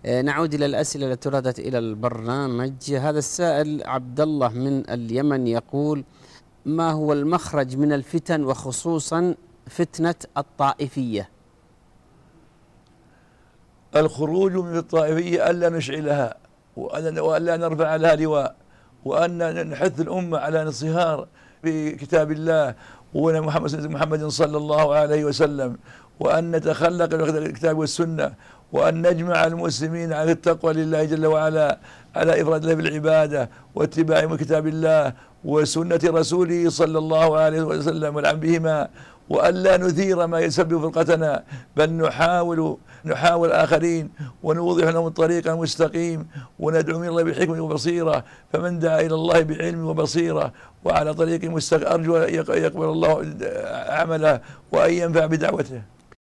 نعود إلى الأسئلة التي وردت إلى البرنامج. هذا السائل عبد الله من اليمن يقول: ما هو المخرج من الفتن وخصوصا فتنة الطائفية؟ الخروج من الطائفية ألا نشعلها وألا نرفع لها لواء، وأن نحث الأمة على الانصهار في كتاب الله محمد صلى الله عليه وسلم، وأن نتخلق بالكتاب والسنة، وأن نجمع المسلمين على التقوى لله جل وعلا، على إفراد الله بالعبادة واتباع كتاب الله وسنة رسوله صلى الله عليه وسلم والعمل بهما، وألا نثير ما يسبب فرقتنا، بل نحاول آخرين ونوضح لهم الطريق المستقيم، وندعو من الله بالحكمة وبصيرة. فمن دعا إلى الله بعلم وبصيرة وعلى طريق مستقيم أرجو يقبل الله عمله وأن ينفع بدعوته.